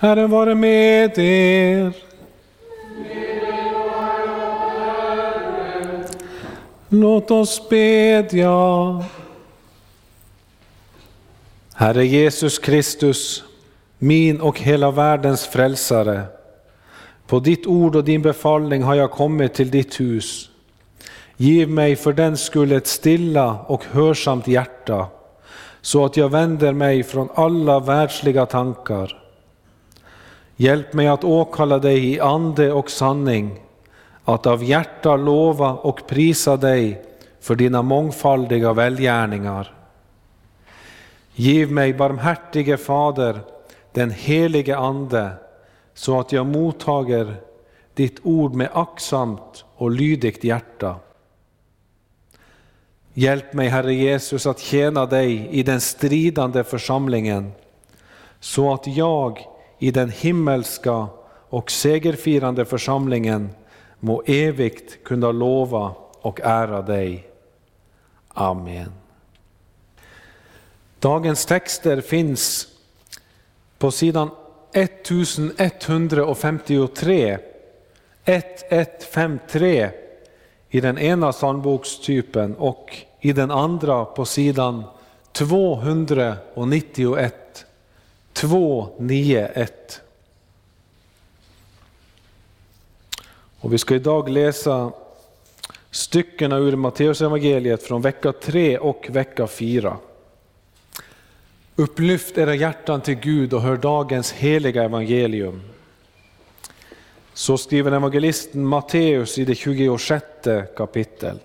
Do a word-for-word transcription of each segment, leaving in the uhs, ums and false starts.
Herren vare med er. Låt oss bedja. Herre Jesus Kristus, min och hela världens frälsare, på ditt ord och din befallning har jag kommit till ditt hus. Giv mig för den skull ett stilla och hörsamt hjärta, så att jag vänder mig från alla världsliga tankar. Hjälp mig att åkalla dig i ande och sanning, att av hjärta lova och prisa dig för dina mångfaldiga välgärningar. Giv mig, barmhärtige Fader, den helige ande, så att jag mottager ditt ord med aktsamt och lydigt hjärta. Hjälp mig, Herre Jesus, att tjäna dig i den stridande församlingen, så att jag i den himmelska och segerfirande församlingen må evigt kunna lova och ära dig. Amen. Dagens texter finns på sidan elvahundrafemtiotre, elvahundrafemtiotre i den ena psalmbokstypen och i den andra på sidan tvåhundranittioett, tvåhundranittioett. Och vi ska idag läsa styckena ur Matteus evangeliet från vecka tre och vecka fyra. Upplyft era hjärtan till Gud och hör dagens heliga evangelium. Så skriver evangelisten Matteus i det tjugosjätte kapitel.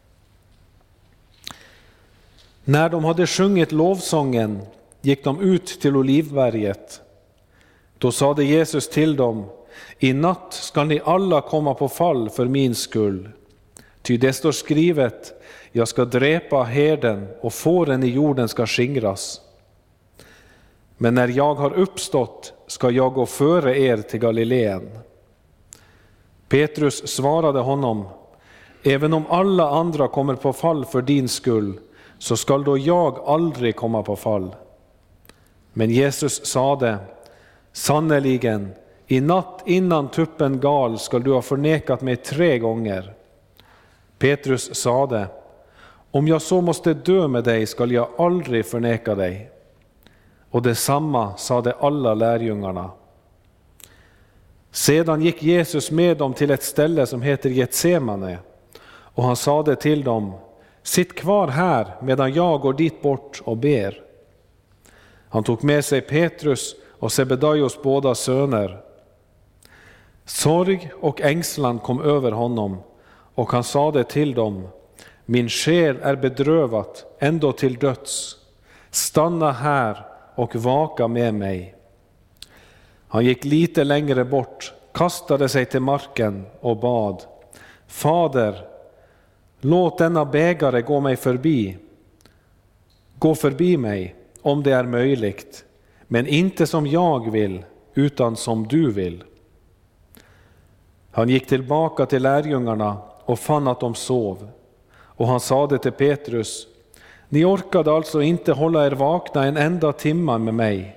När de hade sjungit lovsången gick de ut till Olivberget. Då sade Jesus till dem: i natt ska ni alla komma på fall för min skull. Ty det står skrivet: jag ska dräpa herden och fåren i jorden ska skingras. Men när jag har uppstått ska jag gå före er till Galileen. Petrus svarade honom: även om alla andra kommer på fall för din skull, så skall då jag aldrig komma på fall. Men Jesus sade: sannerligen, i natt innan tuppen gal skall du ha förnekat mig tre gånger. Petrus sade: om jag så måste dö med dig skall jag aldrig förneka dig. Och detsamma sade alla lärjungarna. Sedan gick Jesus med dem till ett ställe som heter Getsemane, och han sade till dem: sitt kvar här medan jag går dit bort och ber. Han tog med sig Petrus och Sebedaios båda söner. Sorg och ängslan kom över honom, och han sade till dem: min själ är bedrövat ändå till döds. Stanna här och vaka med mig. Han gick lite längre bort, kastade sig till marken och bad: Fader, låt denna bägare gå mig förbi. Gå förbi mig, om det är möjligt, men inte som jag vill, utan som du vill. Han gick tillbaka till lärjungarna och fann att de sov. Och han sade till Petrus: ni orkade alltså inte hålla er vakna en enda timma med mig.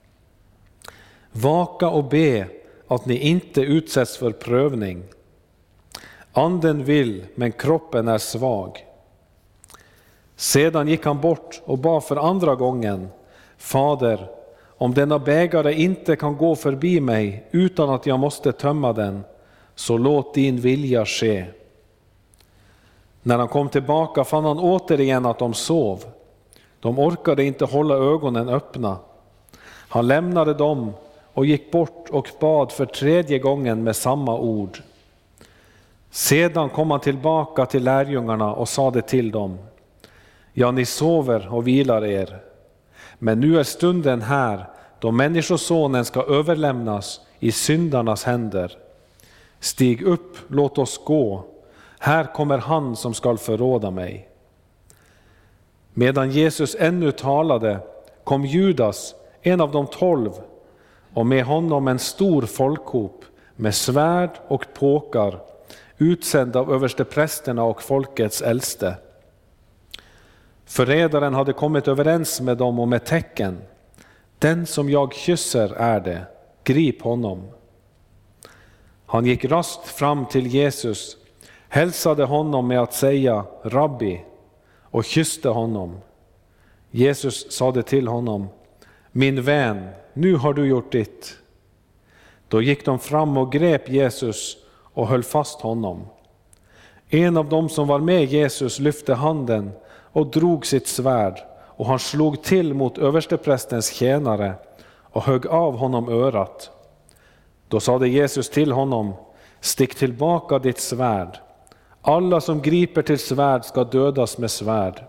Vaka och be att ni inte utsätts för prövning. Anden vill, men kroppen är svag. Sedan gick han bort och bad för andra gången: Fader, om denna bägare inte kan gå förbi mig utan att jag måste tömma den, så låt din vilja ske. När han kom tillbaka fann han återigen att de sov. De orkade inte hålla ögonen öppna. Han lämnade dem och gick bort och bad för tredje gången med samma ord. Sedan kom han tillbaka till lärjungarna och sade till dem: ja, ni sover och vilar er. Men nu är stunden här då människosonen ska överlämnas i syndarnas händer. Stig upp, låt oss gå. Här kommer han som skall förråda mig. Medan Jesus ännu talade kom Judas, en av de tolv, och med honom en stor folkhop med svärd och påkar, utsänd av översteprästerna och folkets äldste. Förrädaren hade kommit överens med dem om ett tecken: den som jag kysser är det, grip honom. Han gick raskt fram till Jesus, hälsade honom med att säga Rabbi och kysste honom. Jesus sade till honom, min vän, nu har du gjort ditt. Då gick de fram och grep Jesus och höll fast honom. En av dem som var med Jesus lyfte handen och drog sitt svärd, och han slog till mot översteprästens tjänare och högg av honom örat. Då sade Jesus till honom, stick tillbaka ditt svärd. Alla som griper till svärd ska dödas med svärd.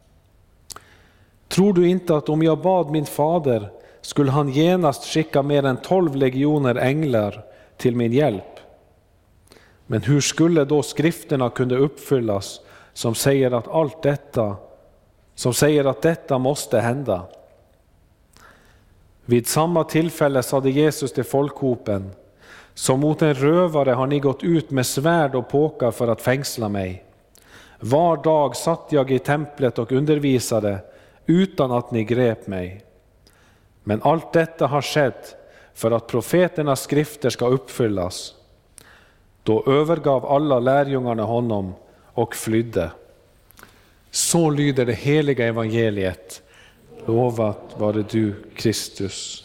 Tror du inte att om jag bad min fader skulle han genast skicka mer än tolv legioner änglar till min hjälp? Men hur skulle då skrifterna kunna uppfyllas som säger att allt detta, som säger att detta måste hända? Vid samma tillfälle sade Jesus till folkhopen, som mot en rövare har ni gått ut med svärd och påkar för att fängsla mig. Var dag satt jag i templet och undervisade utan att ni grep mig. Men allt detta har skett för att profeternas skrifter ska uppfyllas. Då övergav alla lärjungarna honom och flydde. Så lyder det heliga evangeliet. Lovat vare du, Kristus.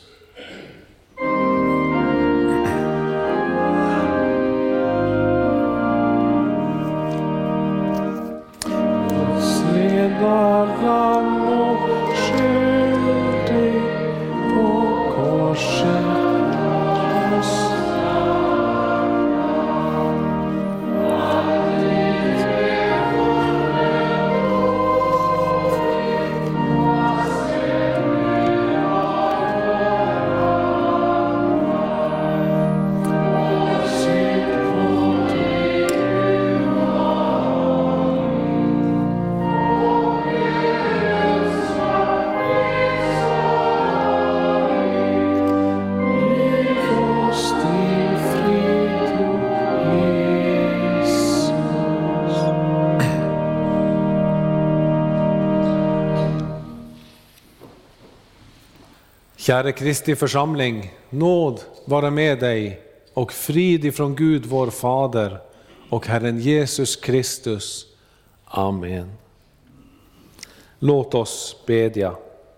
Käre Kristi församling, nåd vara med dig och frid ifrån Gud vår Fader och Herren Jesus Kristus. Amen. Låt oss bedja.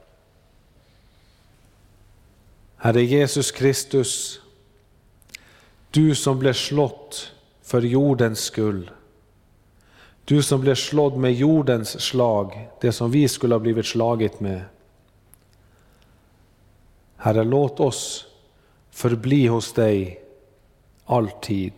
Herre Jesus Kristus, du som blev slått för jordens skull, du som blev slådd med jordens slag, det som vi skulle ha blivit slagit med. Herre, låt oss förbli hos dig alltid.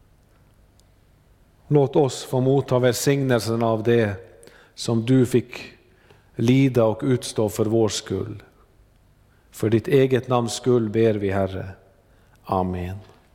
Låt oss få motta välsignelsen av det som du fick lida och utstå för vår skull. För ditt eget namns skull ber vi, Herre. Amen.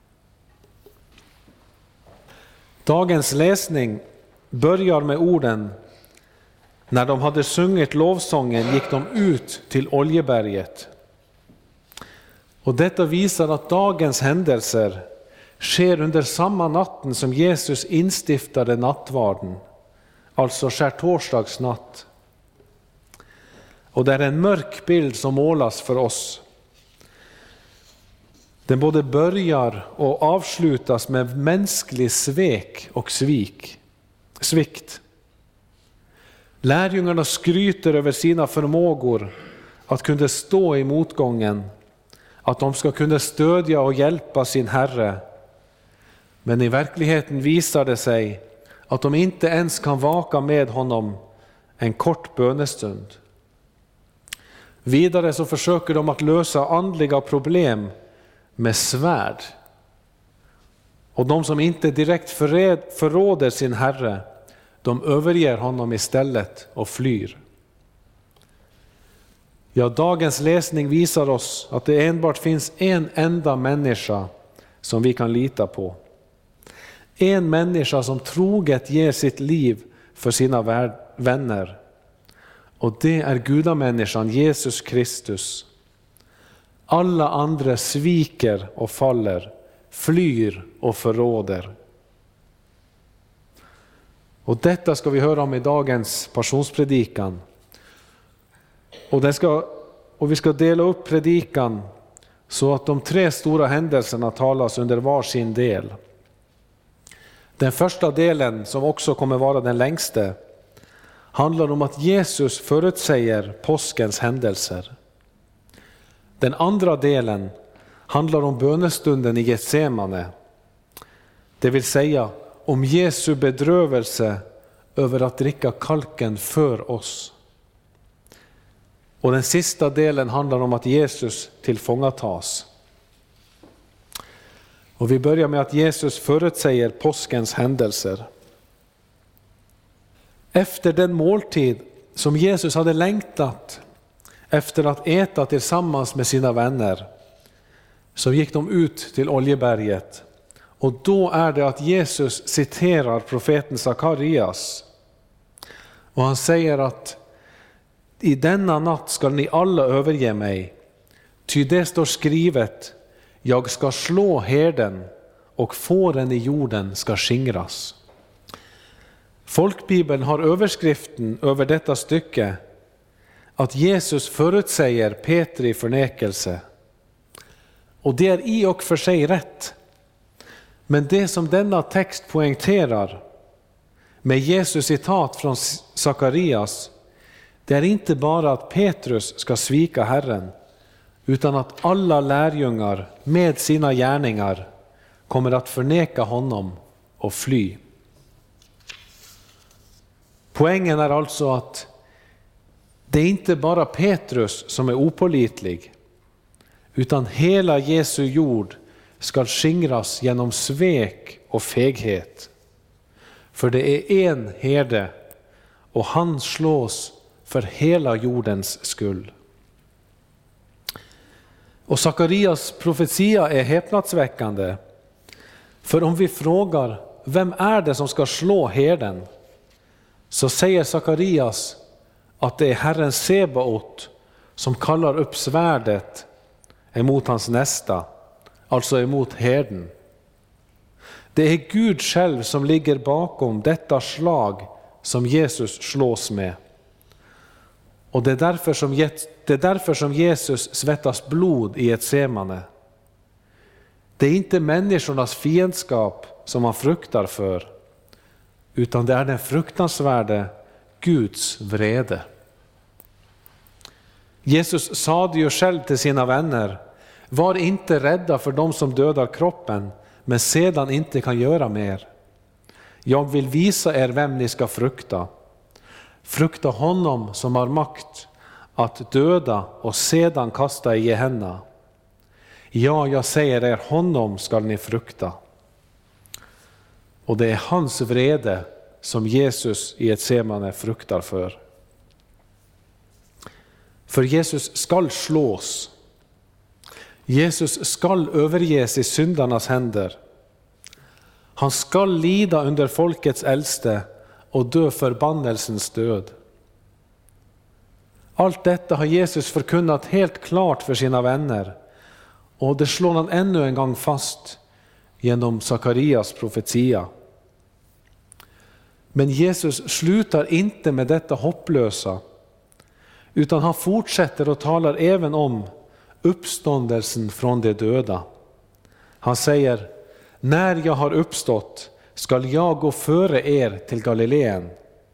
Dagens läsning börjar med orden: när de hade sjungit lovsången gick de ut till Oljeberget. Och detta visar att dagens händelser sker under samma natten som Jesus instiftade nattvarden, alltså skärtorsdagsnatt. Och det är en mörk bild som målas för oss. Den både börjar och avslutas med mänsklig svek och svik, svikt. Lärjungarna skryter över sina förmågor att kunna stå i motgången, att de ska kunna stödja och hjälpa sin Herre. Men i verkligheten visar det sig att de inte ens kan vaka med honom en kort bönestund. Vidare så försöker de att lösa andliga problem med svärd. Och de som inte direkt förråder sin Herre, de överger honom istället och flyr. Ja, dagens läsning visar oss att det enbart finns en enda människa som vi kan lita på. En människa som troget ger sitt liv för sina vänner. Och det är gudamänniskan Jesus Kristus. Alla andra sviker och faller, flyr och förråder. Och detta ska vi höra om i dagens passionspredikan. Och, den ska, och vi ska dela upp predikan så att de tre stora händelserna talas under var sin del. Den första delen, som också kommer vara den längste, handlar om att Jesus förutsäger påskens händelser. Den andra delen handlar om bönestunden i Getsemane, det vill säga om Jesu bedrövelse över att dricka kalken för oss. Och den sista delen handlar om att Jesus tillfångatas. Och vi börjar med att Jesus förutsäger påskens händelser. Efter den måltid som Jesus hade längtat efter att äta tillsammans med sina vänner, så gick de ut till Oljeberget. Och då är det att Jesus citerar profeten Sakarias. Och han säger att i denna natt ska ni alla överge mig, ty det står skrivet, jag ska slå herden och fåren i jorden ska skingras. Folkbibeln har överskriften över detta stycke att Jesus förutsäger Petri förnekelse. Och det är i och för sig rätt. Men det som denna text poängterar med Jesus citat från Sakarias, det är inte bara att Petrus ska svika Herren, utan att alla lärjungar med sina gärningar kommer att förneka honom och fly. Poängen är alltså att det är inte bara Petrus som är opålitlig, utan hela Jesu jord ska skingras genom svek och feghet. För det är en herde och han slås för hela jordens skull. Och Sakarias profetia är häpnadsväckande. För om vi frågar, vem är det som ska slå herden? Så säger Sakarias att det är Herren Sebaot som kallar upp svärdet emot hans nästa, alltså emot herden. Det är Gud själv som ligger bakom detta slag som Jesus slås med. Och det är därför som, det är därför som Jesus svettas blod i Getsemane. Det är inte människornas fiendskap som han fruktar för, utan det är den fruktansvärde Guds vrede. Jesus sade ju själv till sina vänner, var inte rädda för dem som dödar kroppen, men sedan inte kan göra mer. Jag vill visa er vem ni ska frukta. Frukta honom som har makt att döda och sedan kasta i Gehenna. Ja, jag säger er, honom skall ni frukta. Och det är hans vrede som Jesus i Getsemane fruktar för. För Jesus skall slås. Jesus skall överges i syndarnas händer. Han skall lida under folkets äldste och dö förbannelsens död. Allt detta har Jesus förkunnat helt klart för sina vänner, och det slår han ännu en gång fast genom Sakarias profetia. Men Jesus slutar inte med detta hopplösa, utan han fortsätter och talar även om uppståndelsen från de döda. Han säger, när jag har uppstått skall jag gå före er till Galileen.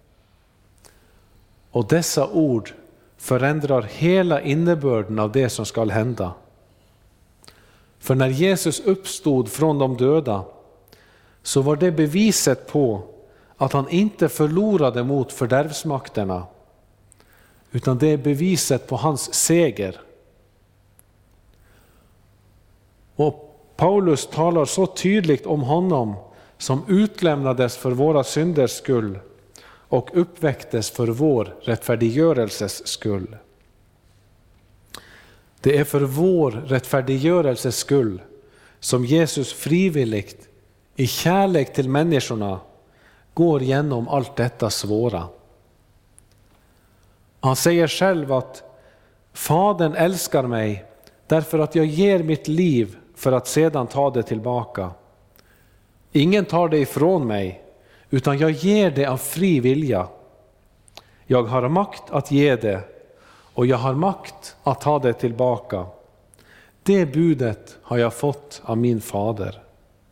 Och dessa ord förändrar hela innebörden av det som skall hända. För när Jesus uppstod från de döda, så var det beviset på att han inte förlorade mot fördärvsmakterna, utan det är beviset på hans seger. Och Paulus talar så tydligt om honom som utlämnades för våra synders skull och uppväcktes för vår rättfärdiggörelses skull. Det är för vår rättfärdiggörelses skull som Jesus frivilligt i kärlek till människorna går igenom allt detta svåra. Han säger själv att Fadern älskar mig därför att jag ger mitt liv för att sedan ta det tillbaka. Ingen tar det ifrån mig, utan jag ger det av fri vilja. Jag har makt att ge det, och jag har makt att ta det tillbaka. Det budet har jag fått av min fader.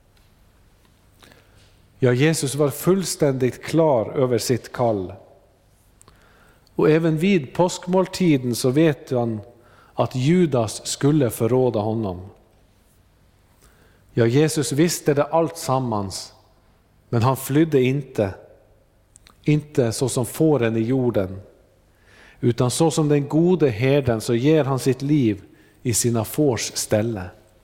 Ja, Jesus var fullständigt klar över sitt kall. Och även vid påskmåltiden så vet han att Judas skulle förråda honom. Ja, Jesus visste det allt sammans, men han flydde inte. Inte så som fåren i jorden, utan så som den gode herden så ger han sitt liv i sina fårs ställe.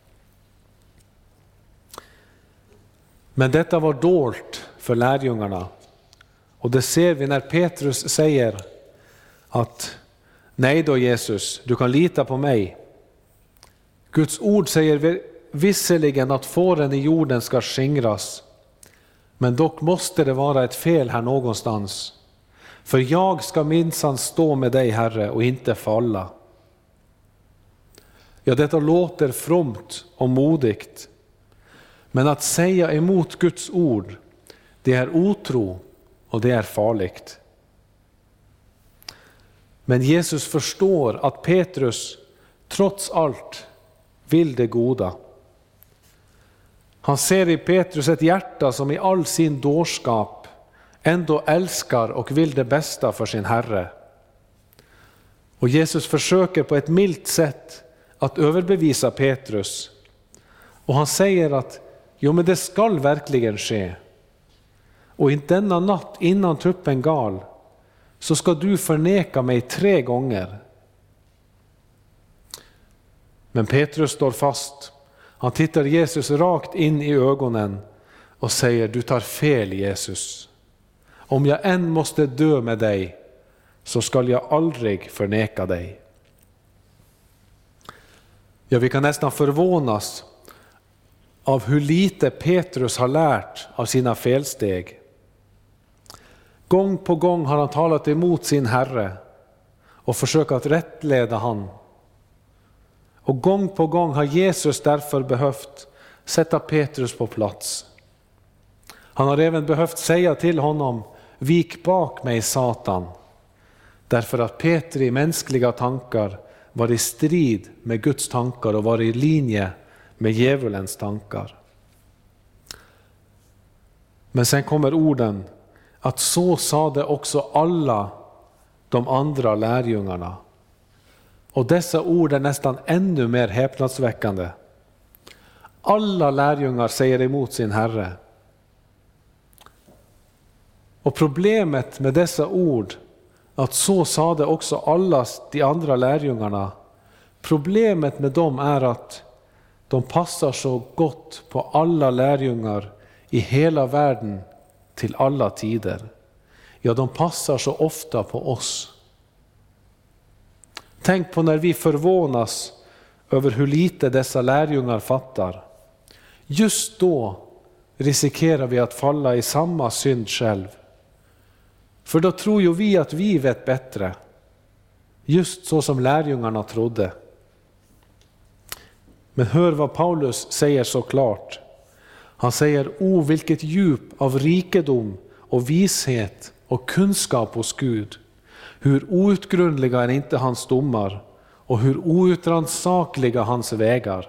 Men detta var dolt för lärjungarna. Och det ser vi när Petrus säger att nej då Jesus, du kan lita på mig. Guds ord säger visserligen att fåren i jorden ska skingras. Men dock måste det vara ett fel här någonstans. För jag ska minsann stå med dig, Herre, och inte falla. Ja, detta låter fromt och modigt. Men att säga emot Guds ord, det är otro och det är farligt. Men Jesus förstår att Petrus trots allt vill det goda. Han ser i Petrus ett hjärta som i all sin dårskap ändå älskar och vill det bästa för sin Herre. Och Jesus försöker på ett milt sätt att överbevisa Petrus. Och han säger att jo, men det skall verkligen ske. Och i denna natt innan tuppen gal så ska du förneka mig tre gånger. Men Petrus står fast. Han tittar Jesus rakt in i ögonen och säger: du tar fel, Jesus. Om jag än måste dö med dig så skall jag aldrig förneka dig. Ja, vi kan nästan förvånas av hur lite Petrus har lärt av sina felsteg. Gång på gång har han talat emot sin Herre och försökt att rättleda han. Och gång på gång har Jesus därför behövt sätta Petrus på plats. Han har även behövt säga till honom: vik bak mig, Satan. Därför att Petri mänskliga tankar var i strid med Guds tankar och var i linje med djävulens tankar. Men sen kommer orden att så sade också alla de andra lärjungarna. Och dessa ord är nästan ännu mer häpnadsväckande. Alla lärjungar säger emot sin Herre. Och problemet med dessa ord, att så sade också alla de andra lärjungarna, problemet med dem är att de passar så gott på alla lärjungar i hela världen till alla tider. Ja, de passar så ofta på oss. Tänk på när vi förvånas över hur lite dessa lärjungar fattar. Just då riskerar vi att falla i samma synd själv. För då tror ju vi att vi vet bättre. Just så som lärjungarna trodde. Men hör vad Paulus säger så klart. Han säger: o vilket djup av rikedom och vishet och kunskap hos Gud. Hur outgrundliga är inte hans domar och hur outrannsakliga hans vägar.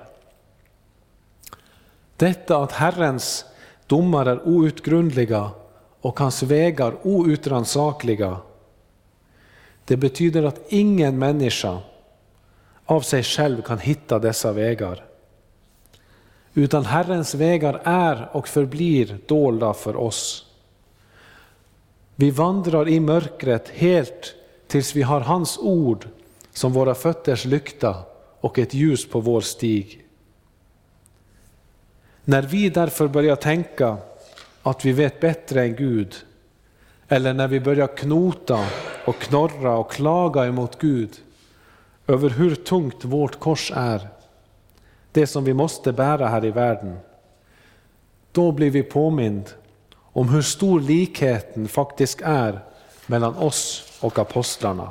Detta att Herrens domar är outgrundliga och hans vägar outrannsakliga, det betyder att ingen människa av sig själv kan hitta dessa vägar. Utan Herrens vägar är och förblir dolda för oss. Vi vandrar i mörkret helt tills vi har hans ord som våra fötters lykta och ett ljus på vår stig. När vi därför börjar tänka att vi vet bättre än Gud, eller när vi börjar knota och knorra och klaga emot Gud över hur tungt vårt kors är, det som vi måste bära här i världen, då blir vi påmind om hur stor likheten faktiskt är mellan oss och apostlarna.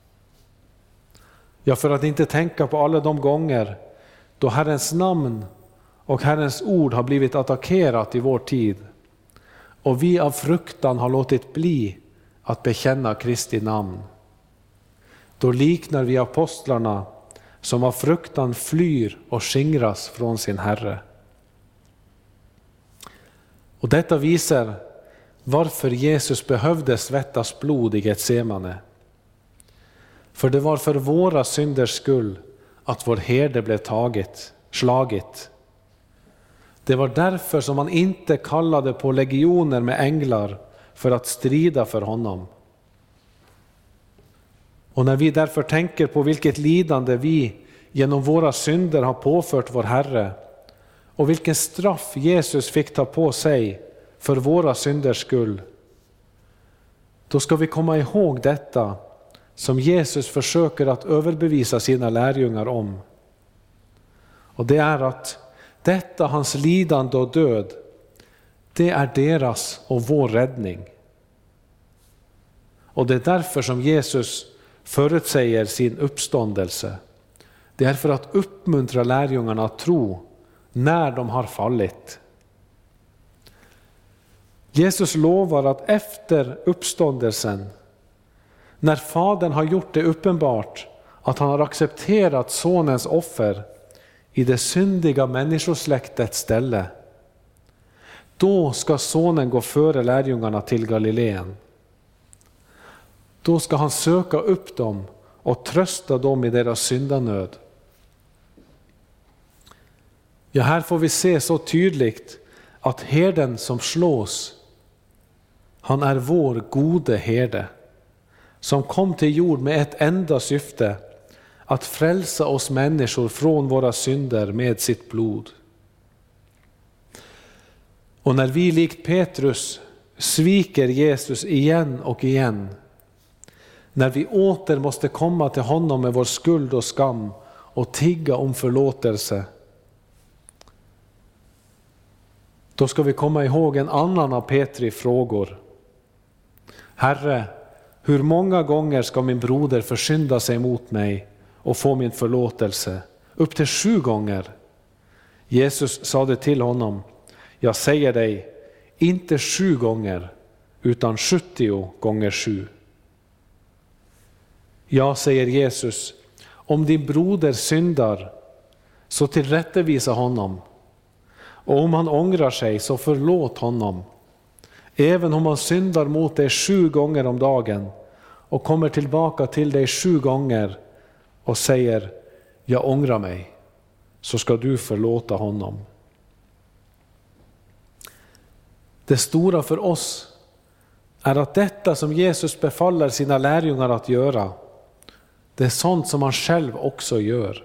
Ja, för att inte tänka på alla de gånger då Herrens namn och Herrens ord har blivit attackerat i vår tid och vi av fruktan har låtit bli att bekänna Kristi namn. Då liknar vi apostlarna som av fruktan flyr och skingras från sin Herre. Och detta visar varför Jesus behövde svettas blod i Getsemane. För det var för våra synders skull att vår herde blev taget, slagit. Det var därför som han inte kallade på legioner med änglar för att strida för honom. Och när vi därför tänker på vilket lidande vi genom våra synder har påfört vår Herre och vilken straff Jesus fick ta på sig för våra synders skull, då ska vi komma ihåg detta som Jesus försöker att överbevisa sina lärjungar om. Och det är att detta hans lidande och död, det är deras och vår räddning. Och det är därför som Jesus förutsäger sin uppståndelse. Det är för att uppmuntra lärjungarna att tro när de har fallit. Jesus lovar att efter uppståndelsen, när Fadern har gjort det uppenbart att han har accepterat sonens offer i det syndiga människosläktets ställe, då ska sonen gå före lärjungarna till Galileen. Då ska han söka upp dem och trösta dem i deras syndanöd. Ja, här får vi se så tydligt att herden som slås, han är vår gode herde, som kom till jord med ett enda syfte, att frälsa oss människor från våra synder med sitt blod. Och när vi likt Petrus sviker Jesus igen och igen, när vi åter måste komma till honom med vår skuld och skam och tigga om förlåtelse, då ska vi komma ihåg en annan av Petri frågor. Herre, hur många gånger ska min broder försynda sig mot mig och få min förlåtelse? Upp till sju gånger. Jesus sade till honom, jag säger dig, inte sju gånger, utan sjuttio gånger sju. Ja, säger Jesus, om din broder syndar, så tillrättevisa honom. Och om han ångrar sig, så förlåt honom. Även om han syndar mot dig sju gånger om dagen och kommer tillbaka till dig sju gånger och säger, jag ångrar mig, så ska du förlåta honom. Det stora för oss är att detta som Jesus befaller sina lärjungar att göra, det är sånt som han själv också gör.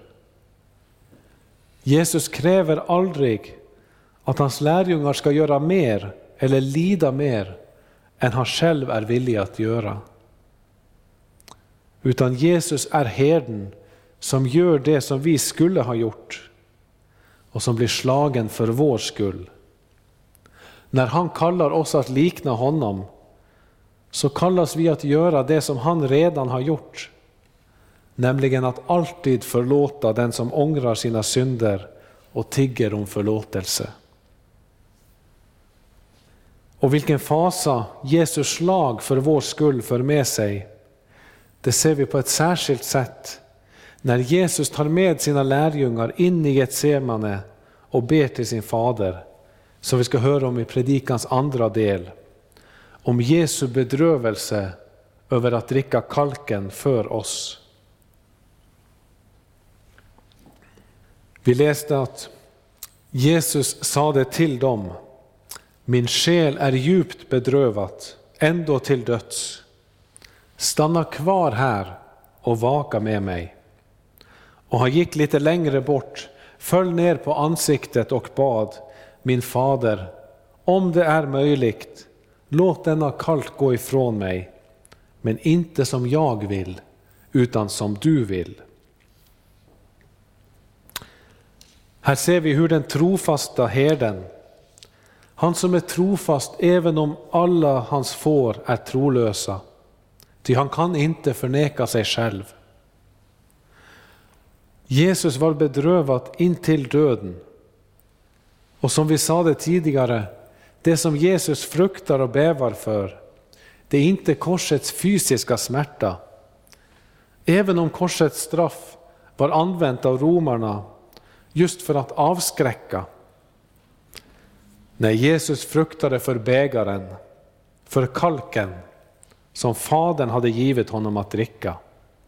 Jesus kräver aldrig att hans lärjungar ska göra mer eller lida mer än han själv är villig att göra. Utan Jesus är herden som gör det som vi skulle ha gjort och som blir slagen för vår skull. När han kallar oss att likna honom, så kallas vi att göra det som han redan har gjort, nämligen att alltid förlåta den som ångrar sina synder och tigger om förlåtelse. Och vilken fasa Jesus slag för vår skull för med sig, det ser vi på ett särskilt sätt när Jesus tar med sina lärjungar in i Getsemane och ber till sin fader, som vi ska höra om i predikans andra del, om Jesu bedrövelse över att dricka kalken för oss. Vi läste att Jesus sade till dem, min själ är djupt bedrövat, ändå till döds. Stanna kvar här och vaka med mig. Och han gick lite längre bort, föll ner på ansiktet och bad, min fader, om det är möjligt, låt denna kalk gå ifrån mig, men inte som jag vill, utan som du vill. Här ser vi hur den trofasta herden, han som är trofast även om alla hans får är trolösa, ty han kan inte förneka sig själv. Jesus var bedrövad in till döden. Och som vi sa det tidigare, det som Jesus fruktar och bävar för, det är inte korsets fysiska smärta. Även om korsets straff var använt av romarna just för att avskräcka. Nej, Jesus fruktade för bägaren, för kalken som Fadern hade givit honom att dricka.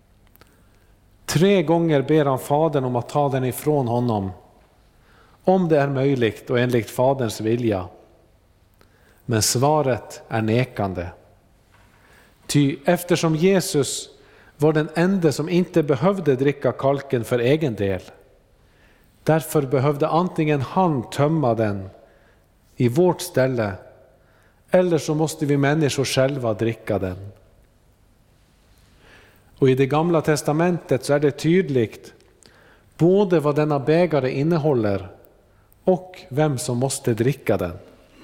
Tre gånger ber han Fadern om att ta den ifrån honom, om det är möjligt och enligt Faderns vilja. Men svaret är nekande. Ty eftersom Jesus var den enda som inte behövde dricka kalken för egen del, därför behövde antingen han tömma den i vårt ställe, eller så måste vi människor själva dricka den. Och i det gamla testamentet så är det tydligt både vad denna bägare innehåller och vem som måste dricka den.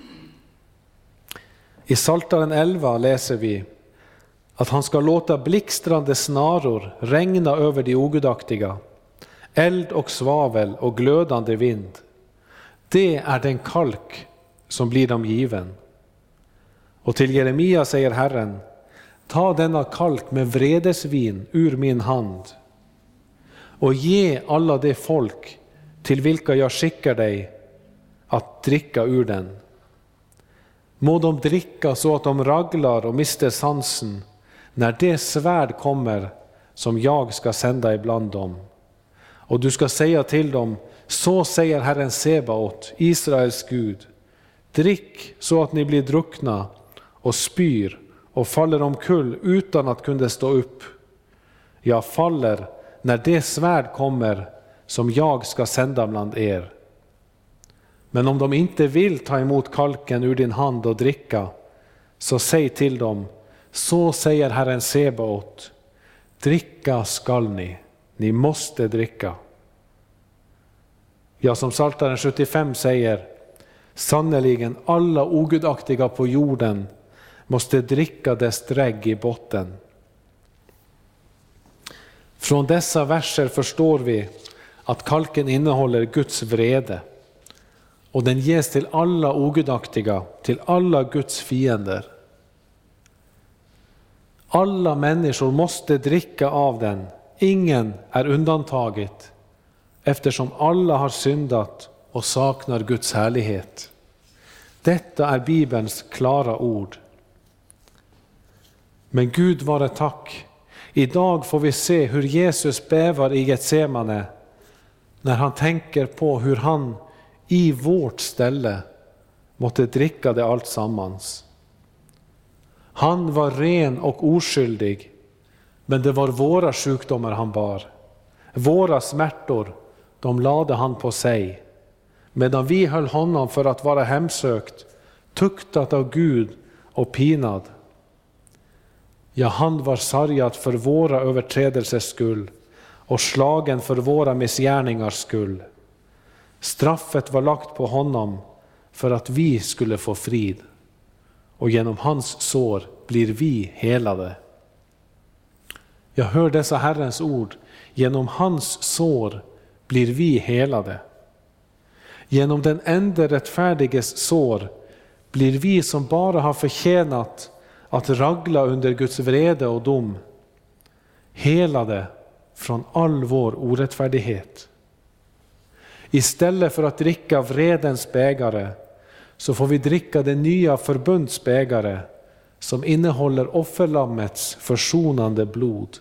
I Psaltaren elva läser vi att han ska låta blixtrande snaror regna över de ogudaktiga, eld och svavel och glödande vind. Det är den kalk som blir dem given. Och till Jeremia säger Herren: ta denna kalk med vredesvin ur min hand och ge alla de folk till vilka jag skickar dig att dricka ur den. Må de dricka så att de raglar och mister sansen när det svärd kommer som jag ska sända ibland dem. Och du ska säga till dem: så säger Herren Sebaot, Israels Gud: drick så att ni blir druckna och spyr och faller omkull utan att kunna stå upp. Jag faller när det svärd kommer som jag ska sända bland er. Men om de inte vill ta emot kalken ur din hand och dricka, så säg till dem: så säger Herren Sebaot, dricka skall ni, ni måste dricka. Ja, som Psaltaren sjuttiofem säger: sannoliken alla ogudaktiga på jorden måste dricka dess drägg i botten. Från dessa verser förstår vi att kalken innehåller Guds vrede, och den ges till alla ogudaktiga, till alla Guds fiender. Alla människor måste dricka av den, ingen är undantaget, eftersom alla har syndat och saknar Guds härlighet. Detta är Bibelns klara ord. Men Gud vare tack, idag får vi se hur Jesus bävar i Getsemane när han tänker på hur han i vårt ställe måtte dricka det allt sammans. Han var ren och oskyldig, men det var våra sjukdomar han bar. Våra smärtor, de lade han på sig, medan vi höll honom för att vara hemsökt, tuktat av Gud och pinad. Ja, han var sargad för våra överträdelsers skull och slagen för våra missgärningars skull. Straffet var lagt på honom för att vi skulle få frid, och genom hans sår blir vi helade. Jag hör dessa Herrens ord: genom hans sår blir vi helade. Genom den enda rättfärdiges sår blir vi som bara har förtjänat att ragla under Guds vrede och dom helade från all vår orättfärdighet. Istället för att dricka vredens bägare så får vi dricka det nya förbundsbägare som innehåller offerlammets försonande blod.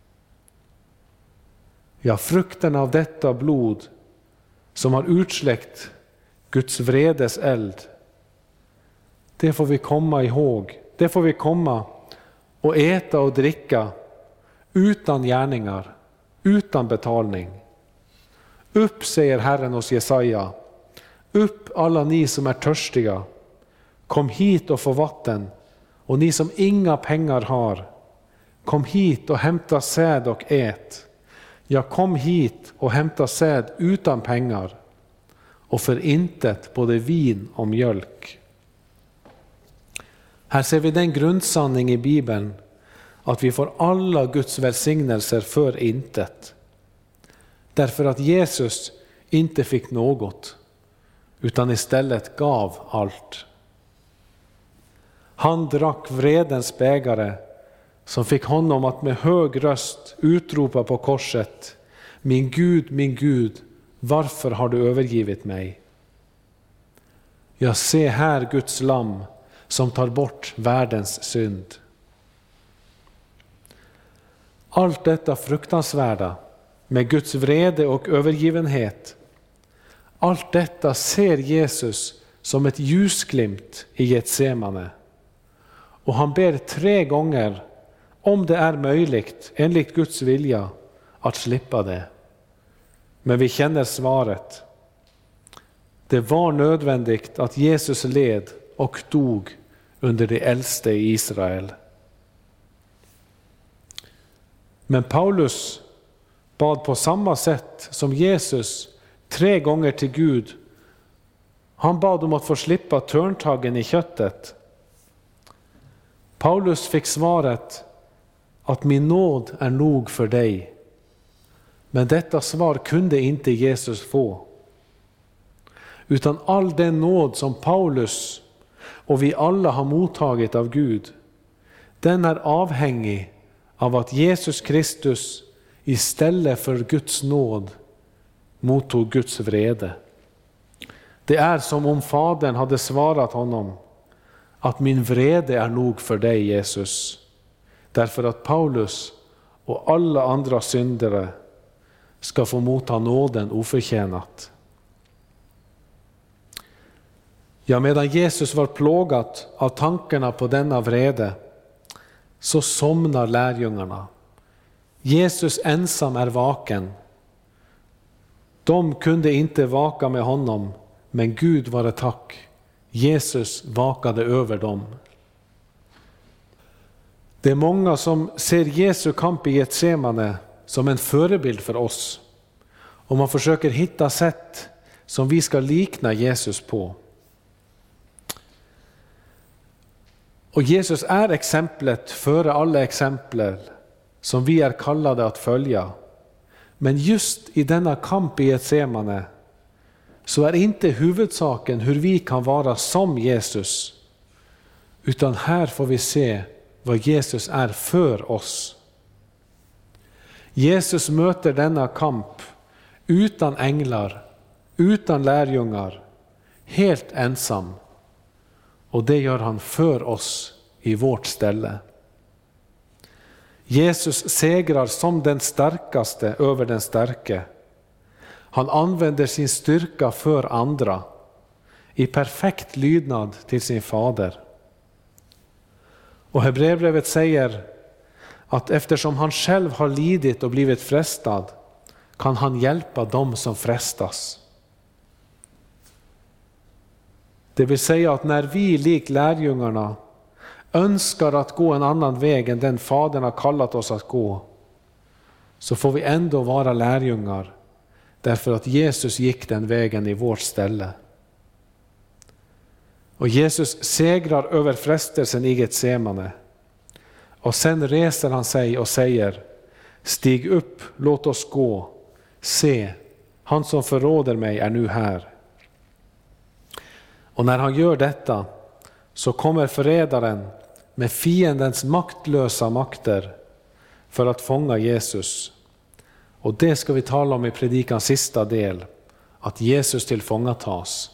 Ja, frukten av detta blod som har utsläckt Guds vredes eld, det får vi komma ihåg. Det får vi komma och äta och dricka utan gärningar, utan betalning. Upp, säger Herren hos Jesaja. Upp alla ni som är törstiga. Kom hit och få vatten. Och ni som inga pengar har, kom hit och hämta säd och ät. Ja, kom hit och hämta säd utan pengar, och för intet både vin och mjölk. Här ser vi den grundsanning i Bibeln att vi får alla Guds välsignelser för intet. Därför att Jesus inte fick något, utan istället gav allt. Han drack vredens bägare som fick honom att med hög röst utropa på korset: Min Gud, min Gud, varför har du övergivit mig? Jag ser här Guds lamm som tar bort världens synd. Allt detta fruktansvärda med Guds vrede och övergivenhet, allt detta ser Jesus som ett ljusglimt i Getsemane. Och han ber tre gånger, om det är möjligt, enligt Guds vilja, att slippa det. Men vi känner svaret. Det var nödvändigt att Jesus led och dog under de äldste i Israel. Men Paulus bad på samma sätt som Jesus tre gånger till Gud. Han bad om att få slippa törntagen i köttet. Paulus fick svaret att min nåd är nog för dig. Men detta svar kunde inte Jesus få. Utan all den nåd som Paulus och vi alla har mottagit av Gud, den är avhängig av att Jesus Kristus istället för Guds nåd mottog Guds vrede. Det är som om Fadern hade svarat honom att min vrede är nog för dig, Jesus. Därför att Paulus och alla andra syndare ska få motta nåden oförtjänat. Ja, medan Jesus var plågat av tankarna på denna vrede, så somnar lärjungarna. Jesus ensam är vaken. De kunde inte vaka med honom, men Gud var det tack. Jesus vakade över dem. Det är många som ser Jesu kamp i Getsemane som en förebild för oss. Och man försöker hitta sätt som vi ska likna Jesus på. Och Jesus är exemplet före alla exempel som vi är kallade att följa. Men just i denna kamp i Getsemane så är inte huvudsaken hur vi kan vara som Jesus. Utan här får vi se vad Jesus är för oss. Jesus möter denna kamp utan änglar, utan lärjungar, helt ensam. Och det gör han för oss i vårt ställe. Jesus segrar som den starkaste över den starke. Han använder sin styrka för andra i perfekt lydnad till sin fader. Och Hebreerbrevet säger att eftersom han själv har lidit och blivit frestad kan han hjälpa dem som frestas. Det vill säga att när vi lik lärjungarna önskar att gå en annan väg än den Fadern har kallat oss att gå, så får vi ändå vara lärjungar därför att Jesus gick den vägen i vårt ställe. Och Jesus segrar över frestelsen i Getsemane. Och sen reser han sig och säger: stig upp, låt oss gå. Se, han som förråder mig är nu här. Och när han gör detta så kommer förrädaren med fiendens maktlösa makter för att fånga Jesus. Och det ska vi tala om i predikans sista del, att Jesus tillfångatas.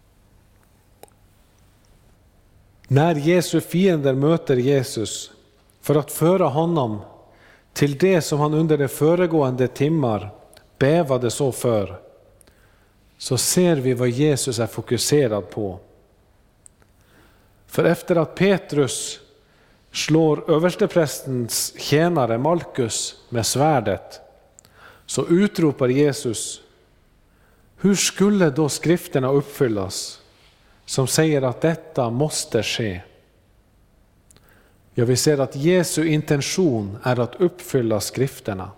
När Jesu fiender möter Jesus för att föra honom till det som han under de föregående timmar bävade så för, så ser vi vad Jesus är fokuserad på. För efter att Petrus slår översteprästens tjänare Malkus med svärdet, så utropar Jesus: hur skulle då skrifterna uppfyllas som säger att detta måste ske? Jag vill säga att Jesu intention är att uppfylla skrifterna.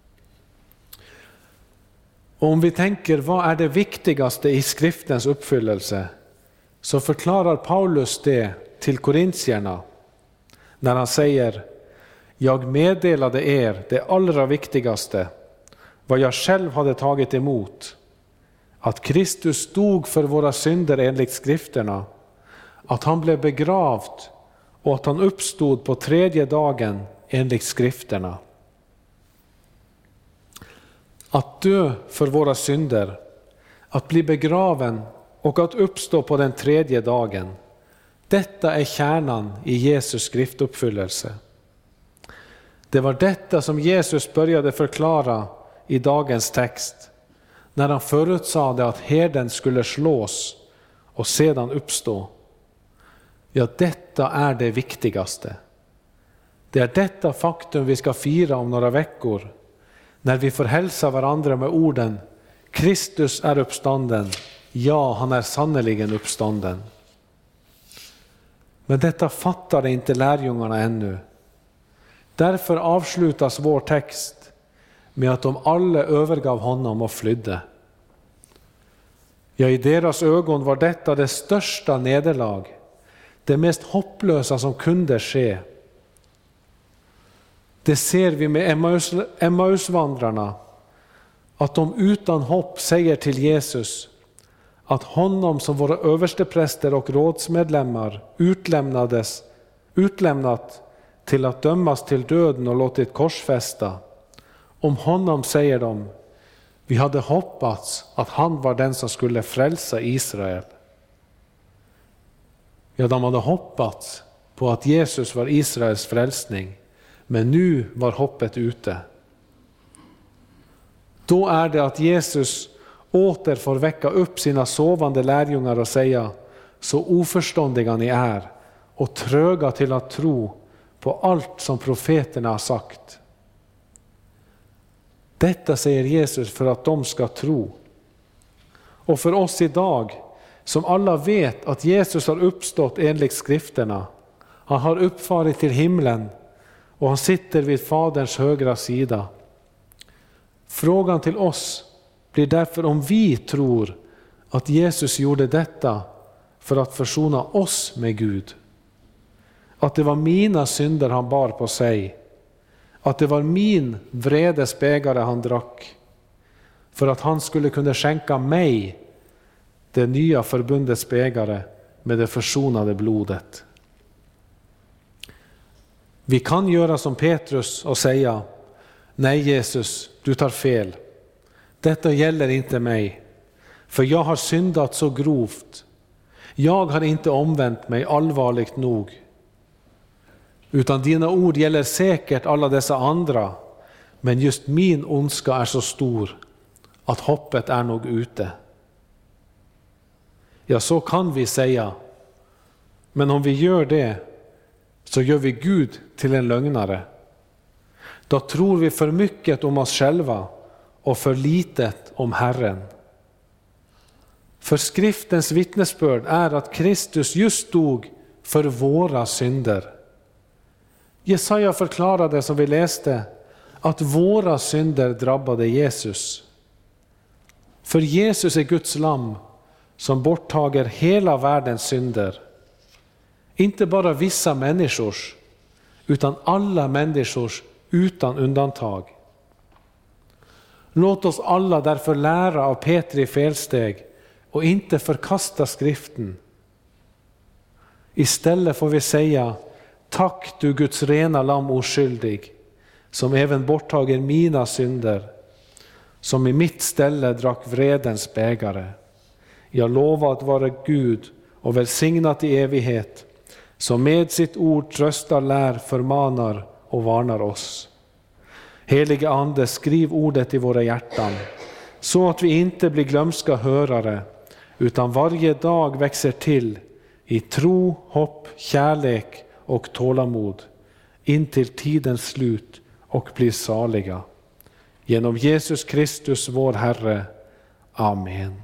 Och om vi tänker, vad är det viktigaste i skriftens uppfyllelse, så förklarar Paulus det till korintierna när han säger: jag meddelade er det allra viktigaste, vad jag själv hade tagit emot, att Kristus dog för våra synder enligt skrifterna, att han blev begravd och att han uppstod på tredje dagen enligt skrifterna. att dö för våra synder, att bli begraven och att uppstå på den tredje dagen. Detta är kärnan i Jesus skriftuppfyllelse. Det var detta som Jesus började förklara i dagens text, när han förutsade att herden skulle slås och sedan uppstå. Ja, detta är det viktigaste. Det är detta faktum vi ska fira om några veckor, när vi får hälsa varandra med orden: Kristus är uppstånden, ja, han är sannoliken uppstånden. Men detta fattade inte lärjungarna ännu. Därför avslutas vår text med att de alla övergav honom och flydde. Ja, i deras ögon var detta det största nederlag, det mest hopplösa som kunde ske. Det ser vi med Emmaus, Emmausvandrarna, att de utan hopp säger till Jesus att honom som våra överstepräster och rådsmedlemmar utlämnades, utlämnat till att dömas till döden och låtit korsfästa. Om honom säger de: vi hade hoppats att han var den som skulle frälsa Israel. Ja, de hade hoppats på att Jesus var Israels frälsning, men nu var hoppet ute. Då är det att Jesus åter får väcka upp sina sovande lärjungar och säga: så oförståndiga ni är och tröga till att tro på allt som profeterna har sagt. Detta säger Jesus för att de ska tro. Och för oss idag, som alla vet att Jesus har uppstått enligt skrifterna, han har uppfarit till himlen och han sitter vid Faderns högra sida. Frågan till oss blir därför om vi tror att Jesus gjorde detta för att försona oss med Gud. Att det var mina synder han bar på sig. Att det var min vredes bägare han drack. För att han skulle kunna skänka mig det nya förbundets bägare med det försonade blodet. Vi kan göra som Petrus och säga: nej Jesus, du tar fel. Detta gäller inte mig, för jag har syndat så grovt. Jag har inte omvänt mig allvarligt nog. Utan dina ord gäller säkert alla dessa andra, men just min ondska är så stor att hoppet är nog ute. Ja, så kan vi säga. Men om vi gör det, så gör vi Gud till en lögnare. Då tror vi för mycket om oss själva och för litet om Herren. För skriftens vittnesbörd är att Kristus just dog för våra synder. Jesaja förklarade, som vi läste, att våra synder drabbade Jesus. För Jesus är Guds lamm som borttager hela världens synder. Inte bara vissa människors, utan alla människors utan undantag. Låt oss alla därför lära av Petri felsteg och inte förkasta skriften. Istället får vi säga: tack du Guds rena lamm oskyldig, som även borttager mina synder, som i mitt ställe drack vredens bägare. Jag lovar att vara Gud och välsignat i evighet, som med sitt ord tröstar, lär, förmanar och varnar oss. Helige Ande, skriv ordet i våra hjärtan, så att vi inte blir glömska hörare, utan varje dag växer till i tro, hopp, kärlek och tålamod, in till tidens slut och blir saliga. Genom Jesus Kristus vår Herre. Amen.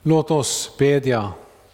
Låt oss bedja.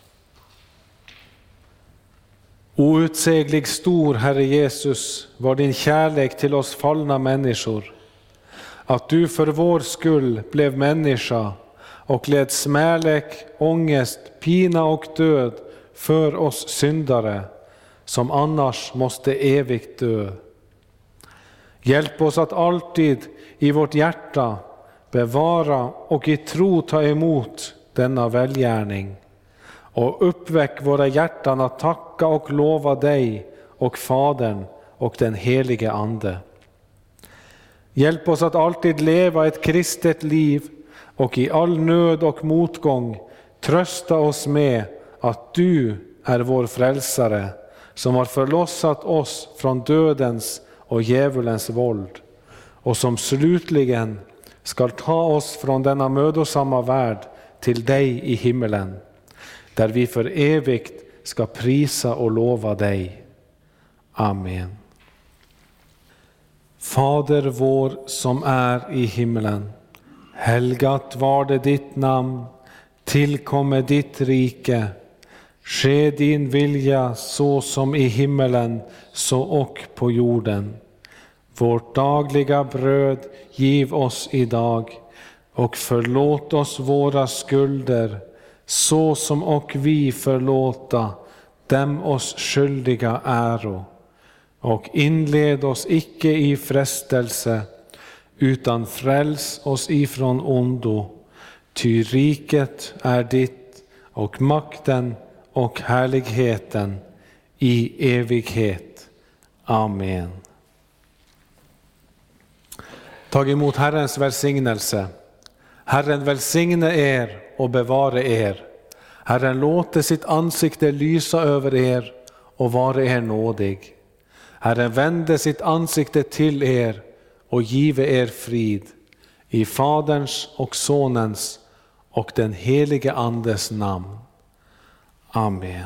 Outsäglig stor, Herre Jesus, var din kärlek till oss fallna människor. Att du för vår skull blev människa och led smärlek, ångest, pina och död för oss syndare, som annars måste evigt dö. Hjälp oss att alltid i vårt hjärta bevara och i tro ta emot denna välgärning, och uppväck våra hjärtan att tacka och lova dig och Fadern och den helige Ande. Hjälp oss att alltid leva ett kristet liv och i all nöd och motgång trösta oss med att du är vår frälsare, som har förlossat oss från dödens och djävulens våld, och som slutligen ska ta oss från denna mödosamma värld till dig i himmelen, där vi för evigt ska prisa och lova dig. Amen. Fader vår som är i himmelen, helgat var det ditt namn, tillkommer ditt rike, ske din vilja så som i himmelen så och på jorden. Vårt dagliga bröd giv oss idag, och förlåt oss våra skulder, så som och vi förlåta dem oss skyldiga äro. Och inled oss icke i frestelse, utan fräls oss ifrån ondo. Ty riket är ditt, och makten och härligheten i evighet. Amen. Tag emot Herrens välsignelse. Herren välsigne er och bevare er. Herren låter sitt ansikte lysa över er och vare er nådig. Herren vände sitt ansikte till er och give er frid. I Faderns och Sonens och den helige Andes namn. Amen.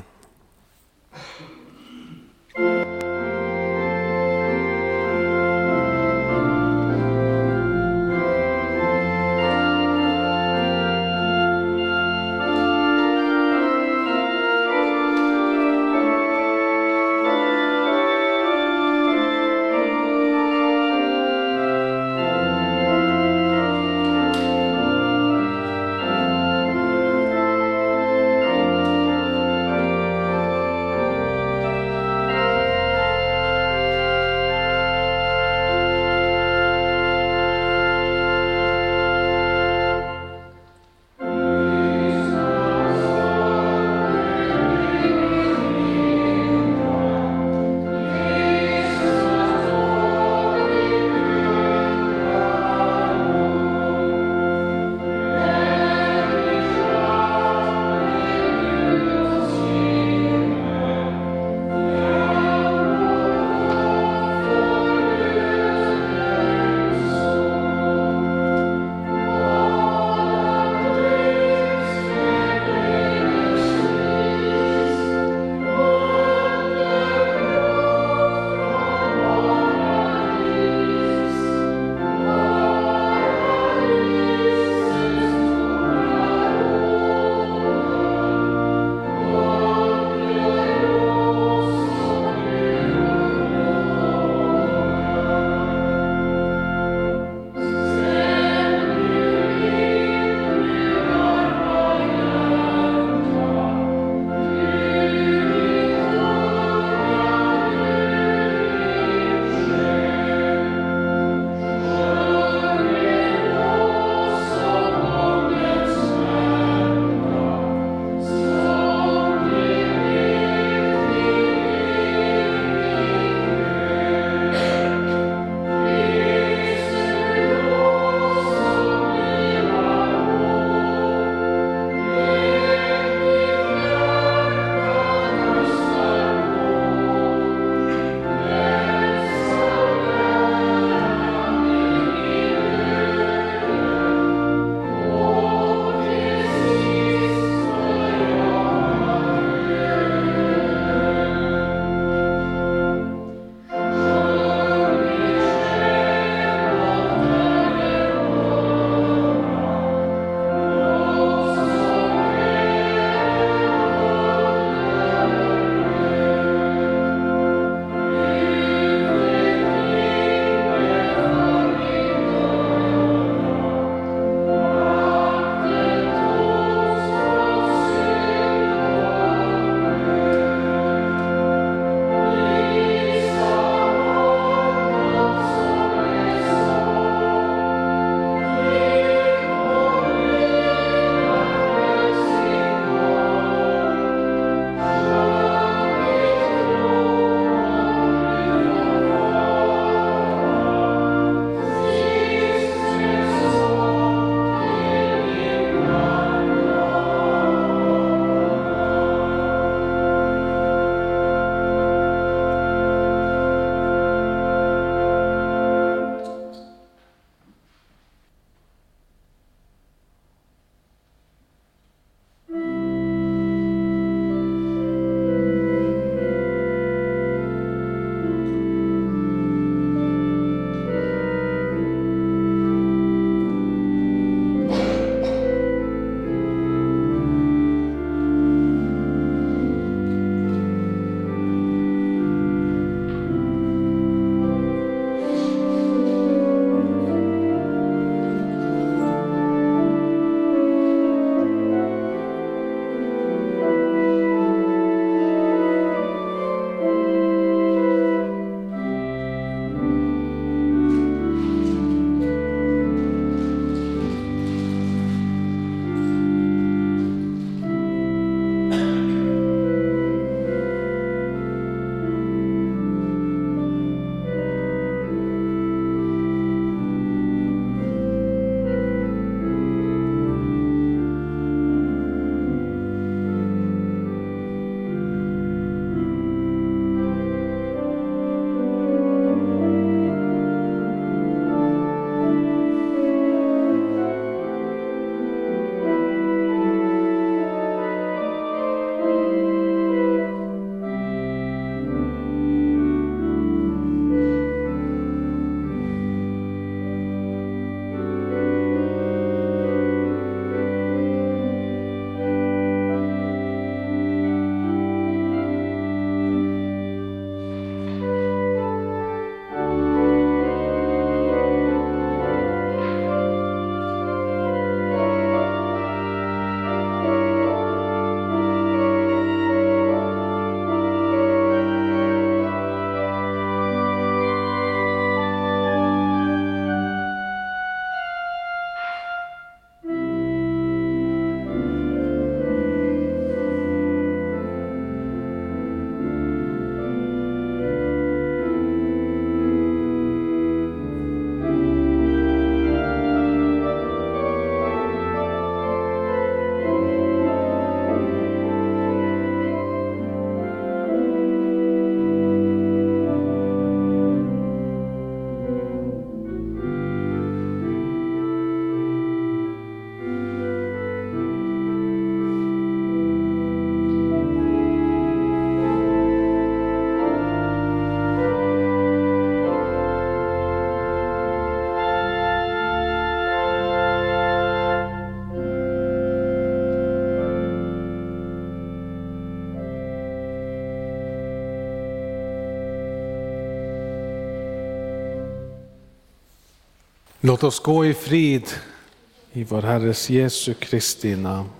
Låt oss gå i frid i vår Herres Jesu Kristi namn.